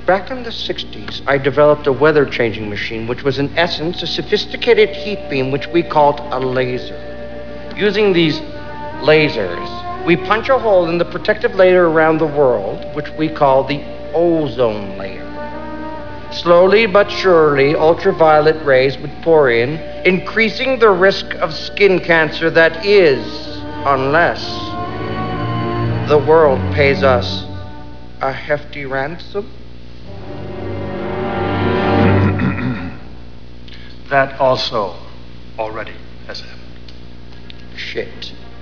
Back in the 60s, I developed a weather-changing machine, which was in essence a sophisticated heat beam, which we called a laser. Using these lasers, we punch a hole in the protective layer around the world, which we call the ozone layer. Slowly but surely, ultraviolet rays would pour in, increasing the risk of skin cancer, that is, unless the world pays us a hefty ransom. That also already has happened. Shit.